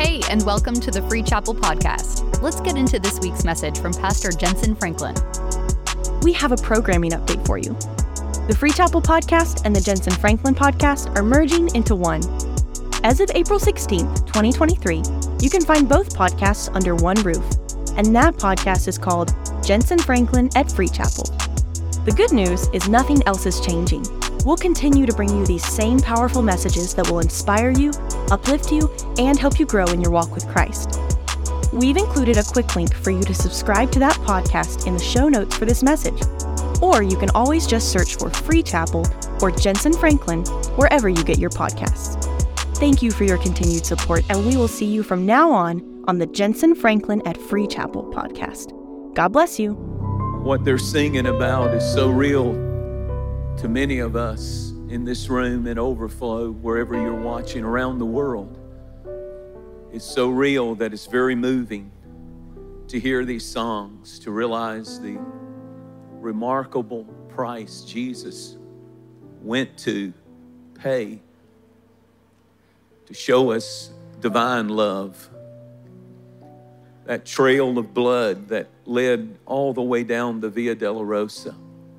Hey, and welcome to the Free Chapel Podcast. Let's get into this week's message from Pastor Jensen Franklin. We have a programming update for you. The Free Chapel Podcast and the Jensen Franklin Podcast are merging into one. As of April 16th, 2023, you can find both podcasts under one roof, and that podcast is called Jensen Franklin at Free Chapel. The good news is nothing else is changing. We'll continue to bring you these same powerful messages that will inspire you, uplift you, and help you grow in your walk with Christ. We've included a quick link for you to subscribe to that podcast in the show notes for this message. Or you can always just search for Free Chapel or Jensen Franklin wherever you get your podcasts. Thank you for your continued support, and we will see you from now on the Jensen Franklin at Free Chapel podcast. God bless you. What they're singing about is so real to many of us in this room and overflow wherever you're watching around the world. It's so real that it's very moving to hear these songs, to realize the remarkable price Jesus went to pay to show us divine love. That trail of blood that led all the way down the Via Dolorosa.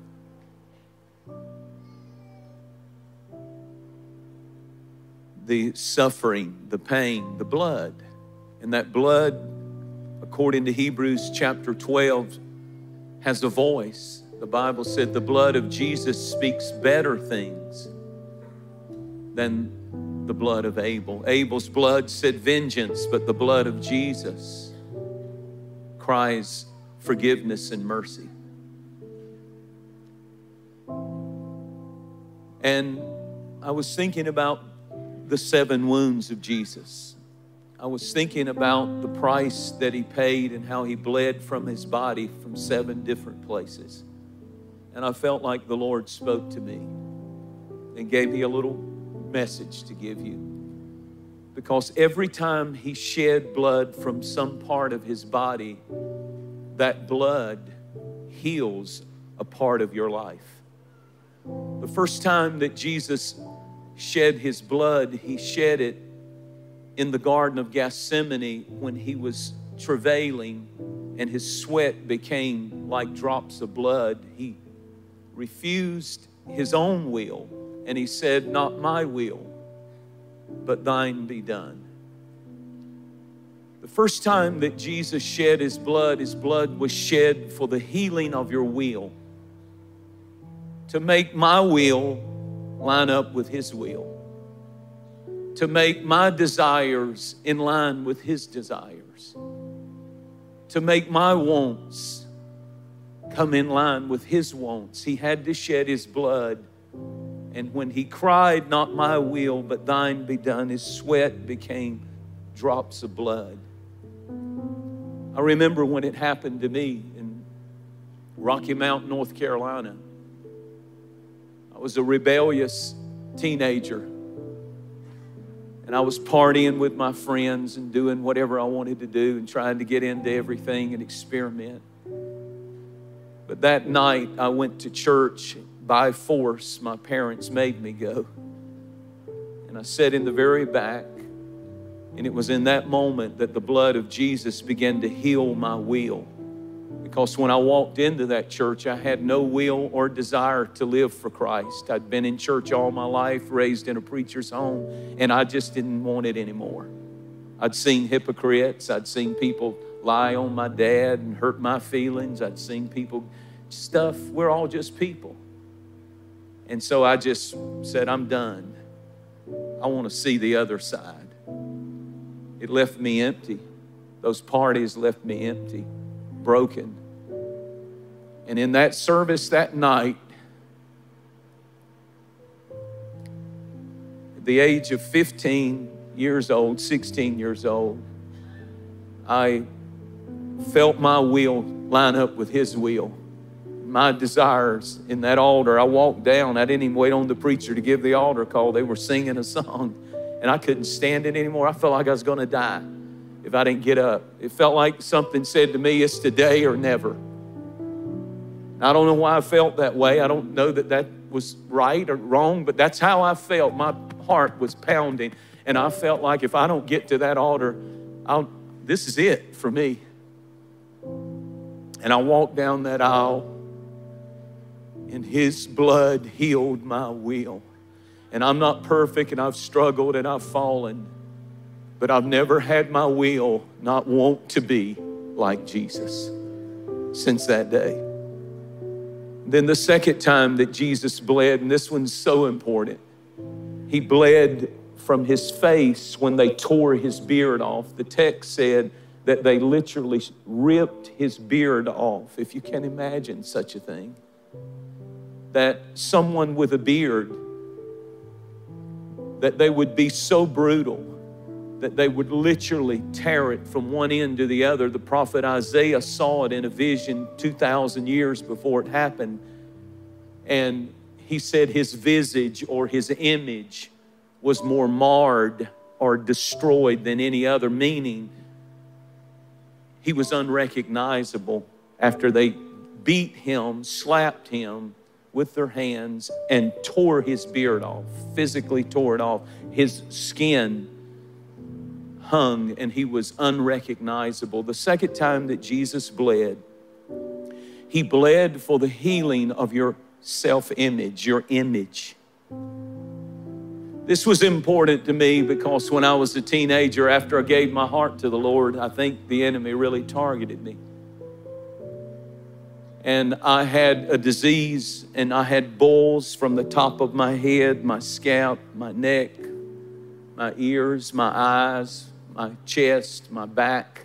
The suffering, the pain, the blood. And that blood, according to Hebrews chapter 12, has a voice. The Bible said the blood of Jesus speaks better things than the blood of Abel. Abel's blood said vengeance, but the blood of Jesus cries forgiveness and mercy. And I was thinking about the 7 wounds of Jesus. I was thinking about the price that he paid and how he bled from his body from 7 different places. And I felt like the Lord spoke to me and gave me a little message to give you. Because every time he shed blood from some part of his body, that blood heals a part of your life. The first time that Jesus shed his blood, he shed it in the Garden of Gethsemane when he was travailing and his sweat became like drops of blood. He refused his own will and he said, "Not my will, but thine be done." The first time that Jesus shed his blood was shed for the healing of your will, to make my will line up with his will, to make my desires in line with his desires, to make my wants come in line with his wants. He had to shed his blood. And when he cried, "Not my will, but thine be done," his sweat became drops of blood. I remember when it happened to me in Rocky Mount, North Carolina. I was a rebellious teenager. And I was partying with my friends and doing whatever I wanted to do and trying to get into everything and experiment. But that night I went to church by force. My parents made me go. And I sat in the very back. And it was in that moment that the blood of Jesus began to heal my will. Because when I walked into that church, I had no will or desire to live for Christ. I'd been in church all my life, raised in a preacher's home, and I just didn't want it anymore. I'd seen hypocrites. I'd seen people lie on my dad and hurt my feelings. I'd seen people, stuff. We're all just people. And so I just said, I'm done. I want to see the other side. It left me empty. Those parties left me empty, broken. And in that service that night, at the age of 15 years old, 16 years old, I felt my will line up with his will. My desires in that altar, I walked down. I didn't even wait on the preacher to give the altar call. They were singing a song, and I couldn't stand it anymore. I felt like I was going to die if I didn't get up. It felt like something said to me, it's today or never. I don't know why I felt that way. I don't know that that was right or wrong, but that's how I felt. My heart was pounding. And I felt like if I don't get to that altar, this is it for me. And I walked down that aisle, and his blood healed my will. And I'm not perfect, and I've struggled, and I've fallen, but I've never had my will not want to be like Jesus since that day. Then the second time that Jesus bled, and this one's so important, he bled from his face when they tore his beard off. The text said that they literally ripped his beard off. If you can imagine such a thing, that someone with a beard, that they would be so brutal that they would literally tear it from one end to the other. The prophet Isaiah saw it in a vision 2,000 years before it happened. And he said his visage or his image was more marred or destroyed than any other, meaning he was unrecognizable after they beat him, slapped him with their hands and tore his beard off, physically tore it off. His skin hung and he was unrecognizable. The second time that Jesus bled, he bled for the healing of your self-image, your image. This was important to me because when I was a teenager, after I gave my heart to the Lord, I think the enemy really targeted me. And I had a disease, and I had boils from the top of my head, my scalp, my neck, my ears, my eyes, my chest, my back.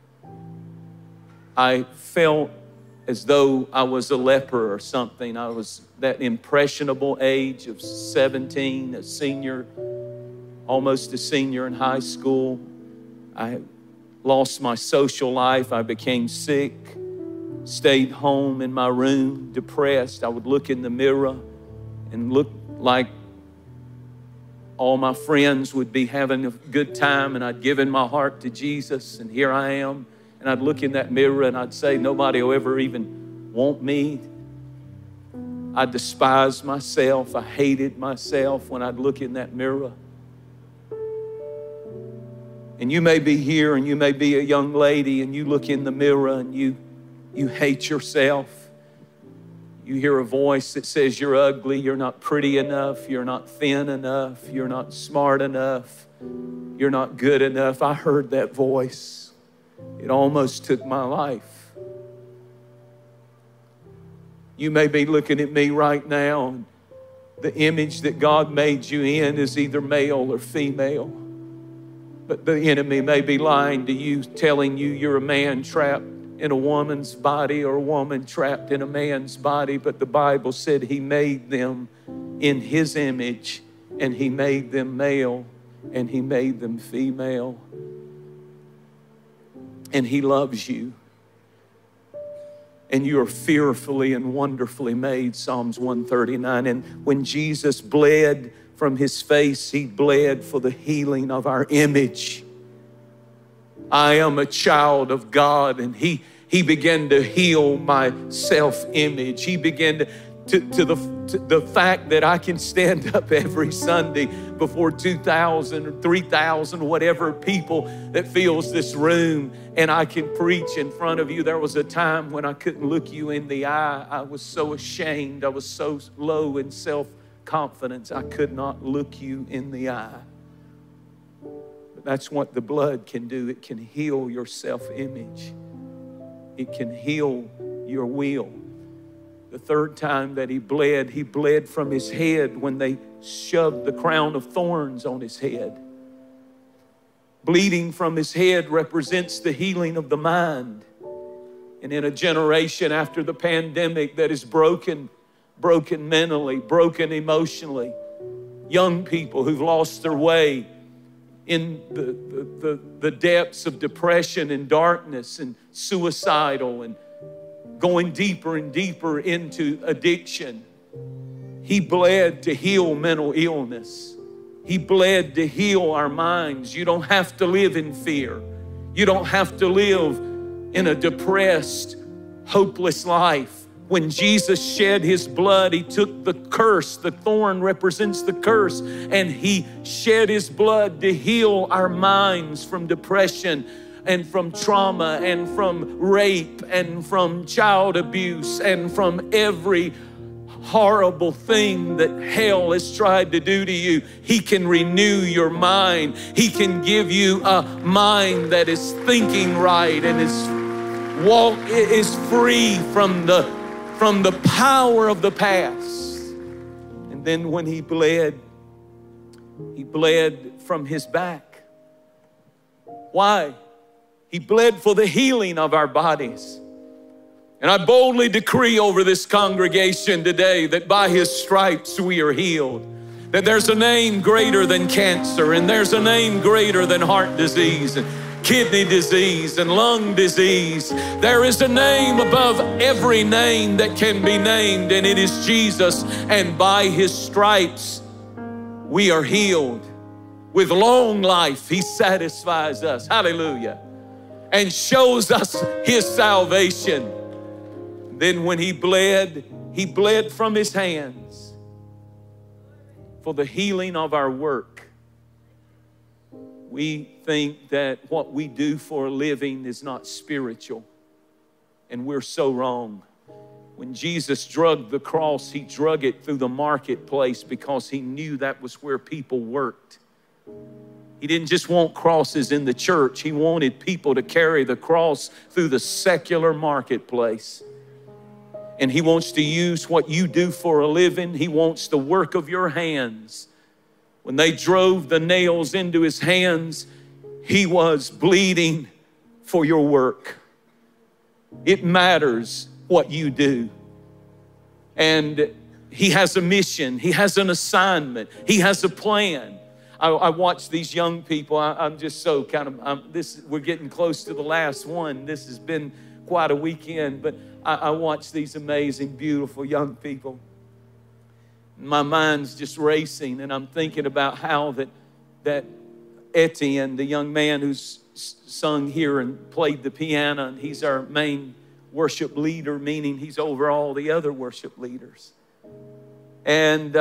I felt as though I was a leper or something. I was that impressionable age of 17, a senior, almost a senior in high school. I lost my social life. I became sick, stayed home in my room, depressed. I would look in the mirror and look like all my friends would be having a good time, and I'd given my heart to Jesus, and here I am. And I'd look in that mirror and I'd say, nobody will ever even want me. I despised myself. I hated myself when I'd look in that mirror. And you may be here and you may be a young lady and you look in the mirror and you hate yourself. You hear a voice that says you're ugly, you're not pretty enough, you're not thin enough, you're not smart enough, you're not good enough. I heard that voice. It almost took my life. You may be looking at me right now, and the image that God made you in is either male or female. But the enemy may be lying to you, telling you you're a man trapped in a woman's body or a woman trapped in a man's body. But the Bible said he made them in his image, and he made them male, and he made them female. And he loves you. And you are fearfully and wonderfully made, Psalms 139. And when Jesus bled from his face, he bled for the healing of our image. I am a child of God, and he began to heal my self-image. He began to the fact that I can stand up every Sunday before 2,000 or 3,000, whatever people that fills this room, and I can preach in front of you. There was a time when I couldn't look you in the eye. I was so ashamed. I was so low in self-confidence. I could not look you in the eye. But that's what the blood can do. It can heal your self-image. It can heal your will. The third time that he bled from his head when they shoved the crown of thorns on his head. Bleeding from his head represents the healing of the mind. And in a generation after the pandemic that is broken mentally, broken emotionally, young people who've lost their way in the depths of depression and darkness and suicidal and going deeper and deeper into addiction. He bled to heal mental illness. He bled to heal our minds. You don't have to live in fear. You don't have to live in a depressed, hopeless life. When Jesus shed his blood, he took the curse. The thorn represents the curse, and he shed his blood to heal our minds from depression and from trauma and from rape and from child abuse and from every horrible thing that hell has tried to do to you. He can renew your mind. He can give you a mind that is thinking right and is free from the power of the past. And then when he bled from his back. Why? He bled for the healing of our bodies. And I boldly decree over this congregation today that by his stripes we are healed. That there's a name greater than cancer, and there's a name greater than heart disease and kidney disease and lung disease. There is a name above every name that can be named, and it is Jesus. And by his stripes we are healed. With long life he satisfies us, hallelujah, and shows us his salvation. Then when he bled from his hands for the healing of our work. We think that what we do for a living is not spiritual, and we're so wrong. When Jesus drugged the cross, he drug it through the marketplace because he knew that was where people worked. He didn't just want crosses in the church. He wanted people to carry the cross through the secular marketplace. And he wants to use what you do for a living. He wants the work of your hands. When they drove the nails into his hands, he was bleeding for your work. It matters what you do. And he has a mission. He has an assignment. He has a plan. I watch these young people. I'm just so we're getting close to the last one. This has been quite a weekend, but I watch these amazing, beautiful young people. My mind's just racing, and I'm thinking about how that Etienne, the young man who's sung here and played the piano, and he's our main worship leader, meaning he's over all the other worship leaders. And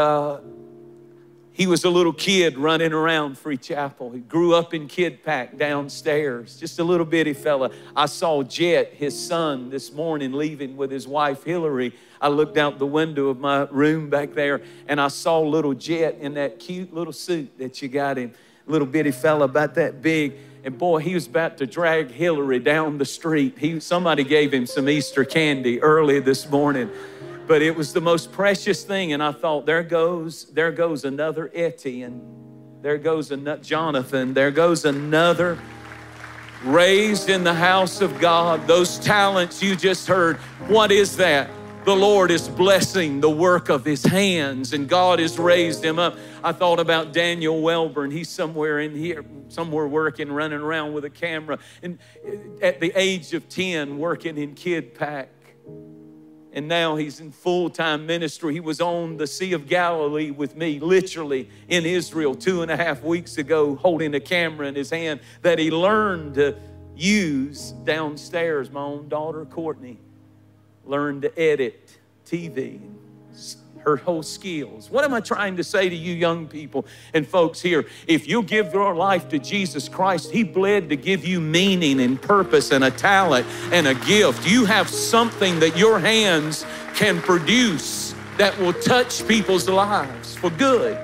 he was a little kid running around Free Chapel. He grew up in Kid Pack downstairs, just a little bitty fella. I saw Jet, his son, this morning leaving with his wife, Hillary. I looked out the window of my room back there, and I saw little Jet in that cute little suit that you got him. Little bitty fella about that big. And boy, he was about to drag Hillary down the street. Somebody gave him some Easter candy early this morning. But it was the most precious thing, and I thought, there goes another Etienne. There goes another Jonathan. There goes another raised in the house of God. Those talents you just heard, what is that? The Lord is blessing the work of his hands, and God has raised him up. I thought about Daniel Welburn. He's somewhere in here, somewhere working, running around with a camera. And at the age of 10, working in Kid Pack. And now he's in full-time ministry. He was on the Sea of Galilee with me, literally in Israel 2.5 weeks ago, holding a camera in his hand that he learned to use downstairs. My own daughter, Courtney, learned to edit TV, her whole skills. What am I trying to say to you young people and folks here? If you give your life to Jesus Christ, he bled to give you meaning and purpose and a talent and a gift. You have something that your hands can produce that will touch people's lives for good.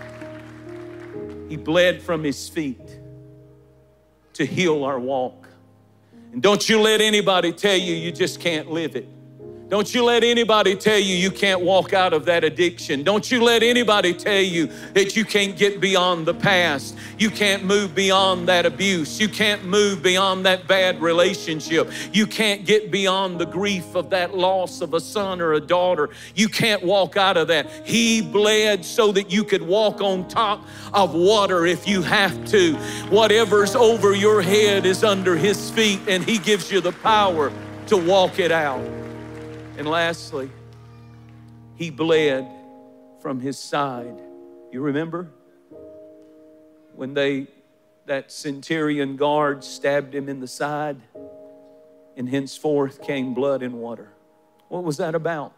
He bled from his feet to heal our walk. And don't you let anybody tell you you just can't live it. Don't you let anybody tell you you can't walk out of that addiction. Don't you let anybody tell you that you can't get beyond the past. You can't move beyond that abuse. You can't move beyond that bad relationship. You can't get beyond the grief of that loss of a son or a daughter. You can't walk out of that. He bled so that you could walk on top of water if you have to. Whatever's over your head is under his feet, and he gives you the power to walk it out. And lastly, he bled from his side. You remember? When that centurion guard stabbed him in the side, and henceforth came blood and water. What was that about?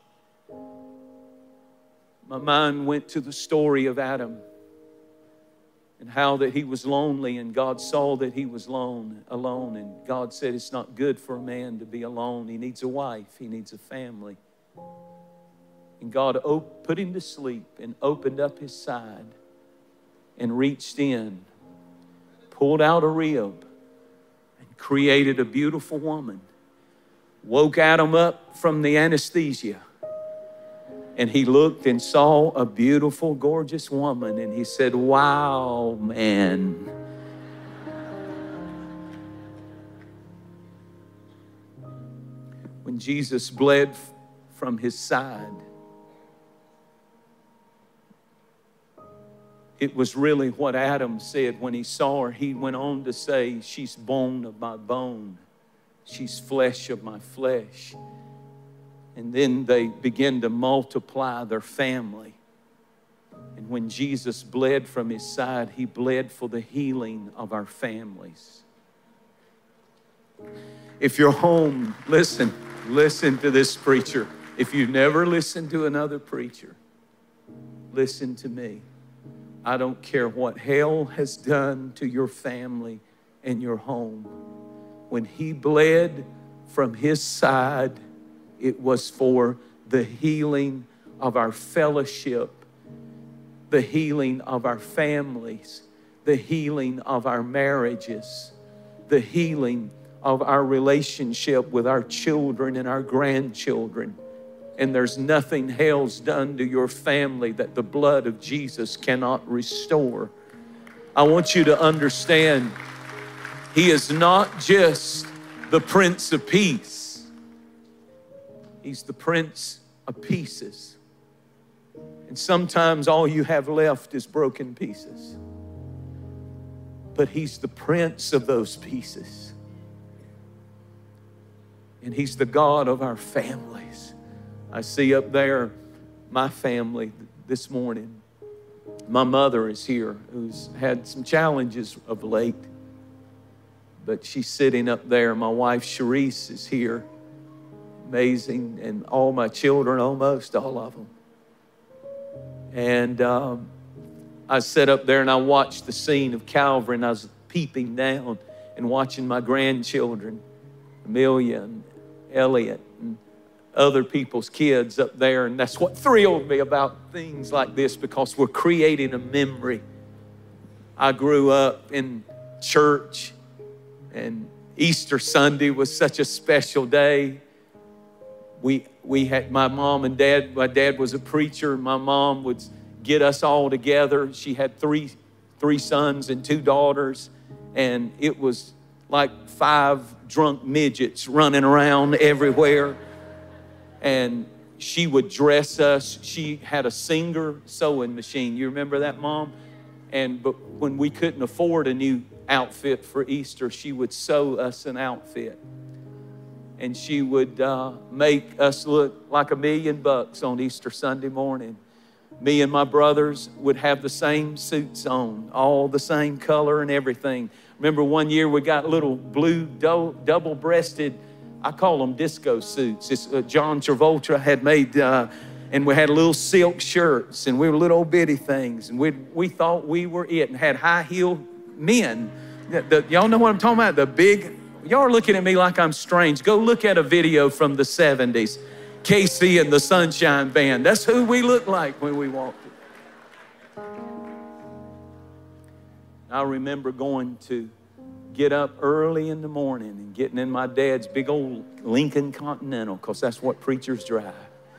My mind went to the story of Adam and how that he was lonely, and God saw that he was alone, and God said it's not good for a man to be alone. He needs a wife. He needs a family. And God put him to sleep and opened up his side and reached in, pulled out a rib, and created a beautiful woman. Woke Adam up from the anesthesia. And he looked and saw a beautiful, gorgeous woman. And he said, wow, man. When Jesus bled from his side, it was really what Adam said when he saw her. He went on to say, she's bone of my bone. She's flesh of my flesh. And then they began to multiply their family. And when Jesus bled from his side, he bled for the healing of our families. If you're home, listen to this preacher. If you've never listened to another preacher, listen to me. I don't care what hell has done to your family and your home. When he bled from his side, it was for the healing of our fellowship, the healing of our families, the healing of our marriages, the healing of our relationship with our children and our grandchildren. And there's nothing hell's done to your family that the blood of Jesus cannot restore. I want you to understand, he is not just the Prince of Peace. He's the Prince of Pieces. And sometimes all you have left is broken pieces. But he's the Prince of those pieces. And he's the God of our families. I see up there my family this morning. My mother is here, who's had some challenges of late. But she's sitting up there. My wife, Sharice, is here. Amazing. And all my children, almost all of them. And I sat up there and I watched the scene of Calvary, and I was peeping down and watching my grandchildren, Amelia and Elliot, and other people's kids up there. And that's what thrilled me about things like this, because we're creating a memory. I grew up in church, and Easter Sunday was such a special day. We had my mom and dad. My dad was a preacher. My mom would get us all together. She had three sons and 2 daughters. And it was like 5 drunk midgets running around everywhere. And she would dress us. She had a Singer sewing machine. You remember that, Mom? But when we couldn't afford a new outfit for Easter, she would sew us an outfit. And she would make us look like $1 million on Easter Sunday morning. Me and my brothers would have the same suits on, all the same color and everything. Remember one year we got little blue double-breasted, I call them disco suits. It's, John Travolta had made, and we had little silk shirts, and we were little bitty things. And we thought we were it, and had high-heel men. Y'all know what I'm talking about? The big... Y'all are looking at me like I'm strange. Go look at a video from the 70s. Casey and the Sunshine Band. That's who we looked like when we walked in. I remember going to get up early in the morning and getting in my dad's big old Lincoln Continental, because that's what preachers drive.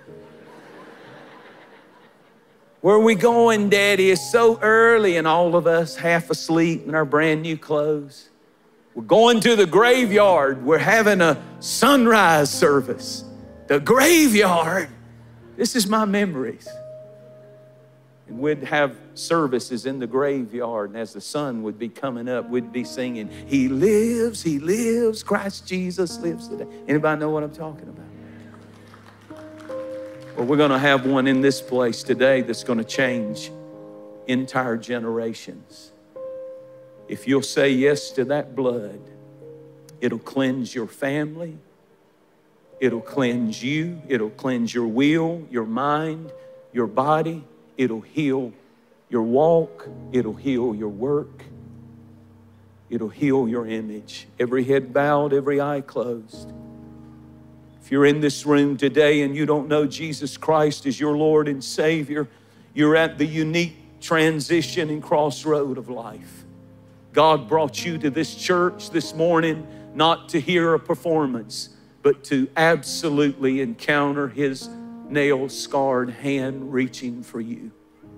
Where are we going, Daddy? It's so early, and all of us half asleep in our brand new clothes. We're going to the graveyard. We're having a sunrise service. The graveyard. This is my memories. And we'd have services in the graveyard, and as the sun would be coming up, we'd be singing, He lives, Christ Jesus lives today. Anybody know what I'm talking about? Well, we're going to have one in this place today that's going to change entire generations. If you'll say yes to that blood, it'll cleanse your family. It'll cleanse you. It'll cleanse your will, your mind, your body. It'll heal your walk. It'll heal your work. It'll heal your image. Every head bowed, every eye closed. If you're in this room today and you don't know Jesus Christ as your Lord and Savior, you're at the unique transition and crossroad of life. God brought you to this church this morning not to hear a performance, but to absolutely encounter His nail-scarred hand reaching for you.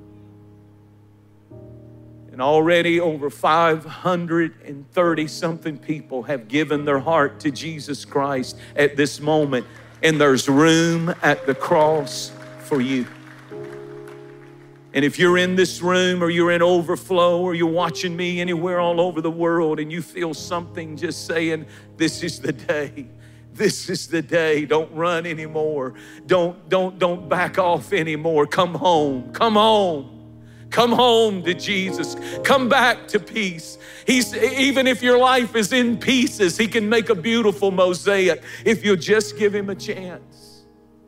And already over 530-something people have given their heart to Jesus Christ at this moment. And there's room at the cross for you. And if you're in this room or you're in overflow or you're watching me anywhere all over the world and you feel something just saying, this is the day. This is the day. Don't run anymore. Don't back off anymore. Come home. Come home. Come home to Jesus. Come back to peace. Even if your life is in pieces, He can make a beautiful mosaic if you'll just give Him a chance.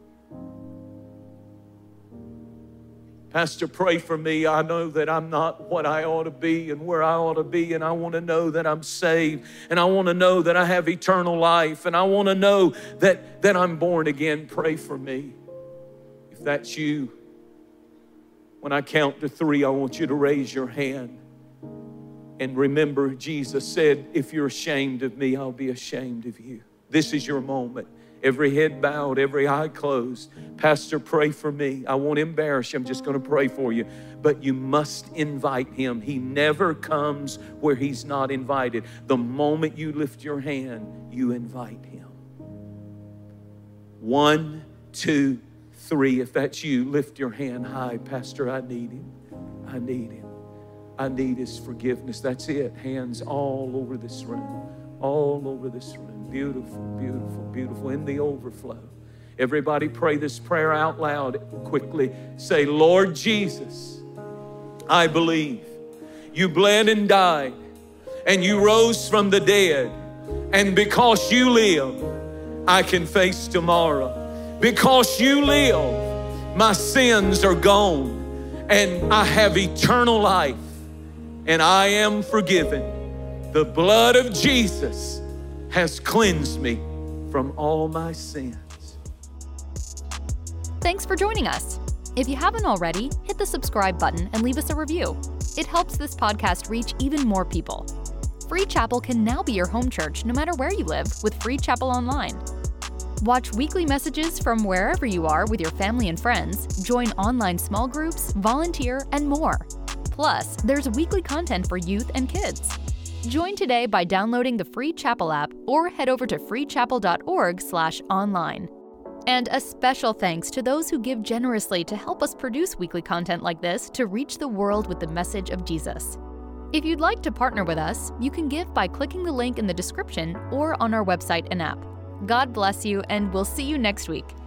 Pastor, pray for me. I know that I'm not what I ought to be and where I ought to be, and I want to know that I'm saved, and I want to know that I have eternal life, and I want to know that I'm born again. Pray for me. If that's you, when I count to 3, I want you to raise your hand. And remember, Jesus said, if you're ashamed of me, I'll be ashamed of you. This is your moment. Every head bowed, every eye closed. Pastor, pray for me. I won't embarrass you. I'm just going to pray for you. But you must invite Him. He never comes where He's not invited. The moment you lift your hand, you invite Him. 1, 2, 3. If that's you, lift your hand high. Pastor, I need Him. I need Him. I need His forgiveness. That's it. Hands all over this room. All over this room. Beautiful, beautiful, beautiful. In the overflow. Everybody pray this prayer out loud quickly. Say, Lord Jesus, I believe you bled and died and you rose from the dead. And because you live, I can face tomorrow. Because you live, my sins are gone and I have eternal life and I am forgiven. The blood of Jesus has cleansed me from all my sins. Thanks for joining us. If you haven't already, hit the subscribe button and leave us a review. It helps this podcast reach even more people. Free Chapel can now be your home church no matter where you live with Free Chapel Online. Watch weekly messages from wherever you are with your family and friends, join online small groups, volunteer, and more. Plus, there's weekly content for youth and kids. Join today by downloading the Free Chapel app or head over to freechapel.org/online. And a special thanks to those who give generously to help us produce weekly content like this to reach the world with the message of Jesus. If you'd like to partner with us, you can give by clicking the link in the description or on our website and app. God bless you, and we'll see you next week.